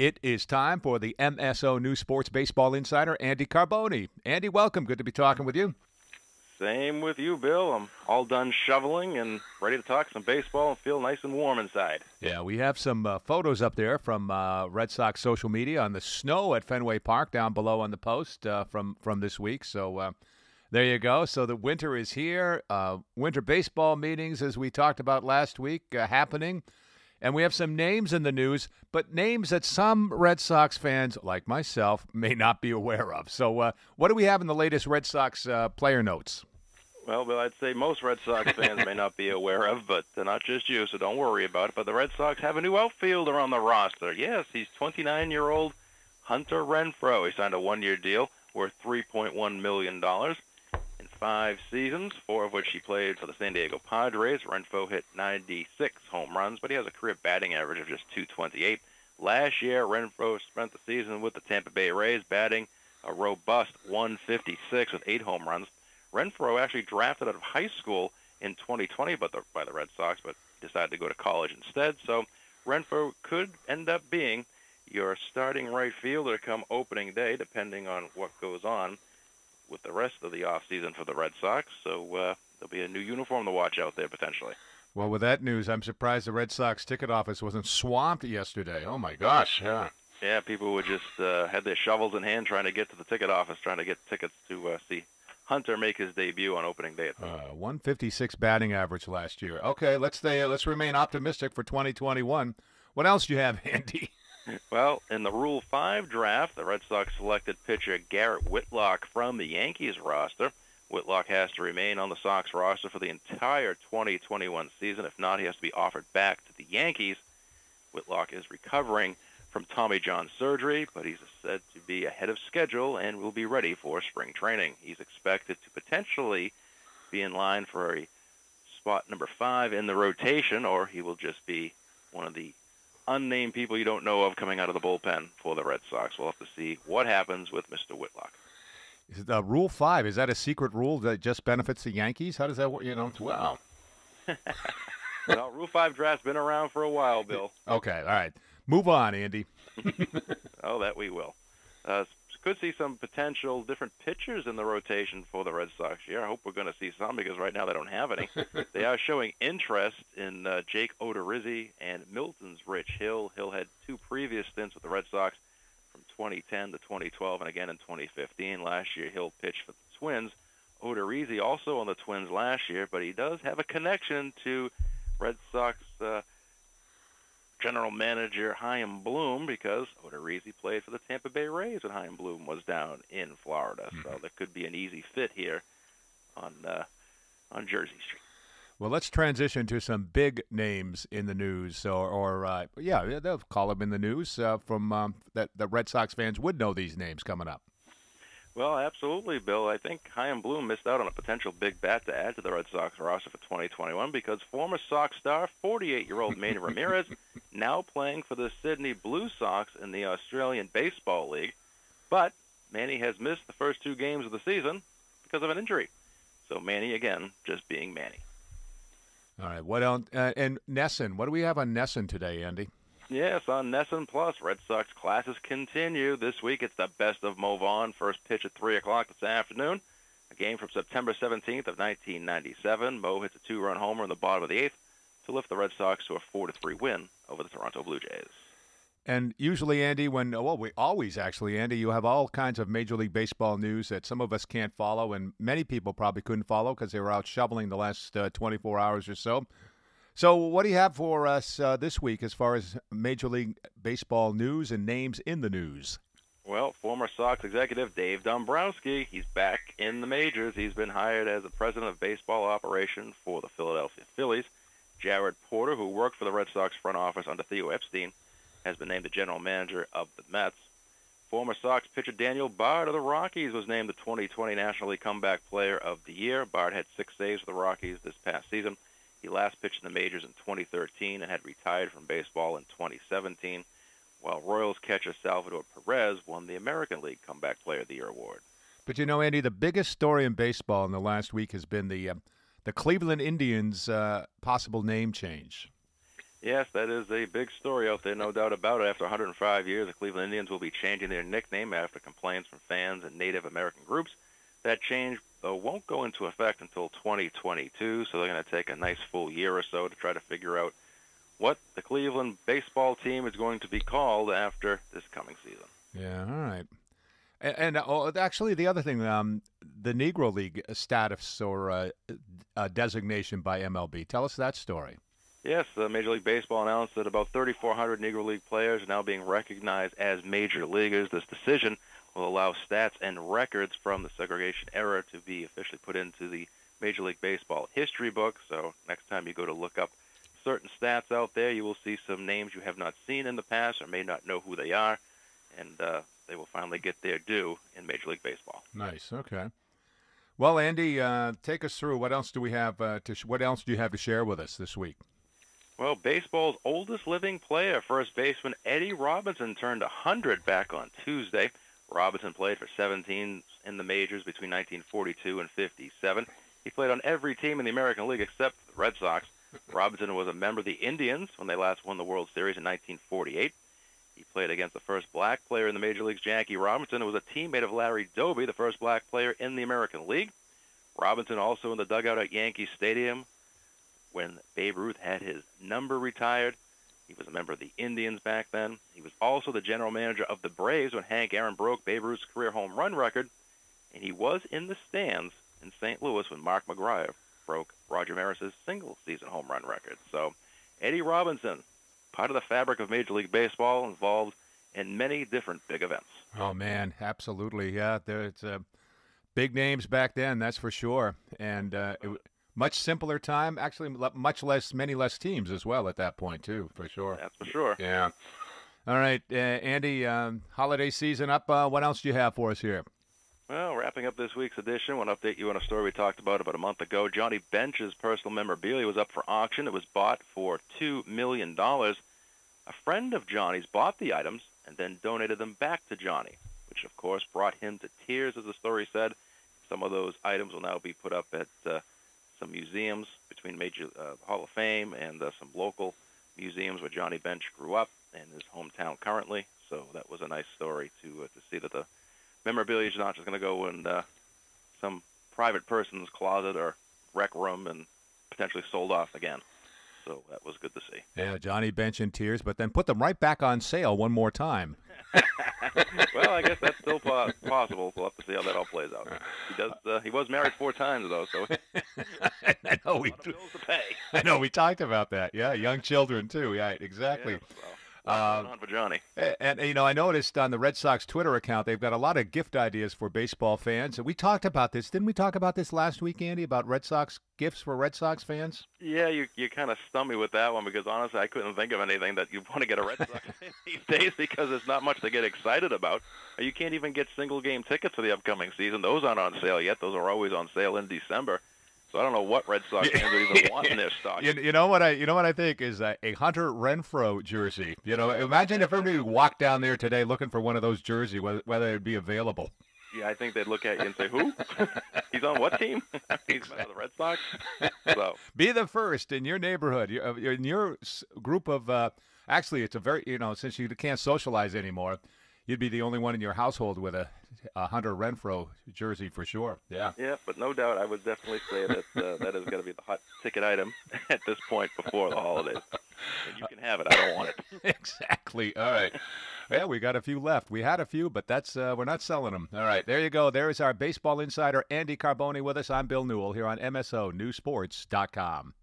It is time for the MSO News Sports Baseball Insider, Andy Carboni. Andy, welcome. Good to be talking with you. Same with you, Bill. I'm all done shoveling and ready to talk some baseball and feel nice and warm inside. Yeah, we have some photos up there from Red Sox social media on the snow at Fenway Park down below on the post from this week. So there you go. So the winter is here. Winter baseball meetings, as we talked about last week, happening. And we have some names in the news, but names that some Red Sox fans, like myself, may not be aware of. So what do we have in the latest Red Sox player notes? Well, Bill, I'd say most Red Sox fans may not be aware of, but not just you, so don't worry about it. But the Red Sox have a new outfielder on the roster. Yes, he's 29-year-old Hunter Renfroe. He signed a one-year deal worth $3.1 million. In 5 seasons, 4 of which he played for the San Diego Padres, Renfroe hit 96 home runs, but he has a career batting average of just .228. Last year, Renfroe spent the season with the Tampa Bay Rays, batting a robust .156 with 8 home runs. Renfroe actually drafted out of high school in 2020 by the Red Sox, but decided to go to college instead. So Renfroe could end up being your starting right fielder come opening day, depending on what goes on with the rest of the offseason for the Red Sox. So there'll be a new uniform to watch out there potentially. Well, with that news, I'm surprised the Red Sox ticket office wasn't swamped yesterday. Oh, my gosh, yeah. Yeah, people would just had their shovels in hand trying to get to the ticket office, trying to get tickets to see Hunter make his debut on opening day. 156 batting average last year. Okay, let's remain optimistic for 2021. What else do you have, Andy? Well, in the Rule 5 draft, the Red Sox selected pitcher Garrett Whitlock from the Yankees roster. Whitlock has to remain on the Sox roster for the entire 2021 season. If not, he has to be offered back to the Yankees. Whitlock is recovering from Tommy John surgery, but he's said to be ahead of schedule and will be ready for spring training. He's expected to potentially be in line for a spot number 5 in the rotation, or he will just be one of the unnamed people you don't know of coming out of the bullpen for the Red Sox. We'll have to see what happens with Mr. Whitlock. Is it, Rule 5, is that a secret rule that just benefits the Yankees? How does that work? Wow. Well, Rule 5 draft's been around for a while, Bill. Okay, all right. Move on, Andy. Oh, that we will. Could see some potential different pitchers in the rotation for the Red Sox here. I hope we're going to see some because right now they don't have any. They are showing interest in Jake Odorizzi and Milton's Rich Hill. Hill had 2 previous stints with the Red Sox from 2010 to 2012 and again in 2015. Last year, Hill pitched for the Twins. Odorizzi also on the Twins last year, but he does have a connection to Red Sox general manager Chaim Bloom because Odorizzi played for the Tampa Bay Rays when Chaim Bloom was down in Florida. So there could be an easy fit here on Jersey Street. Well, let's transition to some big names in the news, or they'll call them in the news from that the Red Sox fans would know these names coming up. Well, absolutely, Bill. I think Chaim Bloom missed out on a potential big bat to add to the Red Sox roster for 2021 because former Sox star, 48-year-old Manny Ramirez, now playing for the Sydney Blue Sox in the Australian Baseball League. But Manny has missed the first 2 games of the season because of an injury. So Manny, again, just being Manny. All right. What else? And NESN. What do we have on NESN today, Andy? Yes, on NESN Plus, Red Sox classes continue. This week it's the best of Mo Vaughn. First pitch at 3 o'clock this afternoon. A game from September 17th of 1997. Mo hits a 2-run homer in the bottom of the 8th to lift the Red Sox to a 4-3 win over the Toronto Blue Jays. And usually, Andy, Andy, you have all kinds of Major League Baseball news that some of us can't follow, and many people probably couldn't follow because they were out shoveling the last 24 hours or so. So what do you have for us this week as far as Major League Baseball news and names in the news? Well, former Sox executive Dave Dombrowski, he's back in the majors. He's been hired as the president of baseball operation for the Philadelphia Phillies. Jared Porter, who worked for the Red Sox front office under Theo Epstein, has been named the general manager of the Mets. Former Sox pitcher Daniel Bard of the Rockies was named the 2020 National League Comeback Player of the Year. Bard had 6 saves for the Rockies this past season. He last pitched in the majors in 2013 and had retired from baseball in 2017, while Royals catcher Salvador Perez won the American League Comeback Player of the Year award. But Andy, the biggest story in baseball in the last week has been the Cleveland Indians' possible name change. Yes, that is a big story out there, no doubt about it. After 105 years, the Cleveland Indians will be changing their nickname after complaints from fans and Native American groups. That change, though, won't go into effect until 2022, so they're going to take a nice full year or so to try to figure out what the Cleveland baseball team is going to be called after this coming season. Yeah, all right. And actually, the other thing, the Negro League status or designation by MLB. Tell us that story. Yes, Major League Baseball announced that about 3,400 Negro League players are now being recognized as major leaguers. This decision will allow stats and records from the segregation era to be officially put into the Major League Baseball history book. So next time you go to look up certain stats out there, you will see some names you have not seen in the past or may not know who they are, and they will finally get their due in Major League Baseball. Nice. Okay. Well, Andy, take us through. What else do we have? What else do you have to share with us this week? Well, baseball's oldest living player, first baseman Eddie Robinson, turned 100 back on Tuesday. Robinson played for 17 in the majors between 1942 and 57. He played on every team in the American League except the Red Sox. Robinson was a member of the Indians when they last won the World Series in 1948. He played against the first black player in the Major Leagues, Jackie Robinson, who was a teammate of Larry Doby, the first black player in the American League. Robinson also in the dugout at Yankee Stadium when Babe Ruth had his number retired. He was a member of the Indians back then. He was also the general manager of the Braves when Hank Aaron broke Babe Ruth's career home run record. And he was in the stands in St. Louis when Mark McGwire broke Roger Maris's single-season home run record. So Eddie Robinson, part of the fabric of Major League Baseball, involved in many different big events. Oh, man, absolutely. Yeah, there's big names back then, that's for sure. And much simpler time, actually many less teams as well at that point, too, for sure. That's for sure. Yeah. All right, Andy, holiday season up. What else do you have for us here? Well, wrapping up this week's edition, I want to update you on a story we talked about a month ago. Johnny Bench's personal memorabilia was up for auction. It was bought for $2 million. A friend of Johnny's bought the items and then donated them back to Johnny, which, of course, brought him to tears, as the story said. Some of those items will now be put up at some museums between major Hall of Fame and some local museums where Johnny Bench grew up in his hometown currently. So that was a nice story to see that the memorabilia is not just going to go in some private person's closet or rec room and potentially sold off again. So that was good to see. Yeah, Johnny Bench in tears, but then put them right back on sale one more time. Well, I guess that's still possible. We'll have to see how that all plays out. He was married 4 times, though, so I know a lot of bills to pay. I know we talked about that. Yeah, young children too. Yeah, exactly. Yeah, well, on for Johnny. And I noticed on the Red Sox Twitter account they've got a lot of gift ideas for baseball fans. We talked about this, didn't we? Talk about this last week, Andy, about Red Sox gifts for Red Sox fans. Yeah, you kind of stumped me with that one because honestly, I couldn't think of anything that you want to get a Red Sox fan these days because there's not much to get excited about. You can't even get single game tickets for the upcoming season. Those aren't on sale yet. Those are always on sale in December. So I don't know what Red Sox fans would even want in their stock. You know what I think is a Hunter Renfroe jersey. Imagine if everybody walked down there today looking for one of those jerseys, whether it'd be available. Yeah, I think they'd look at you and say, "Who? He's on what team? He's on the Red Sox." So be the first in your neighborhood, in your group of. Actually, it's a very since you can't socialize anymore, you'd be the only one in your household with a Hunter Renfroe jersey for sure. Yeah. Yeah, but no doubt, I would definitely say that that is going to be the hot ticket item at this point before the holidays. And you can have it. I don't want it. Exactly. All right. Well, we got a few left. We had a few, but that's we're not selling them. All right. There you go. There is our baseball insider, Andy Carboni, with us. I'm Bill Newell here on MSO Newsports.com.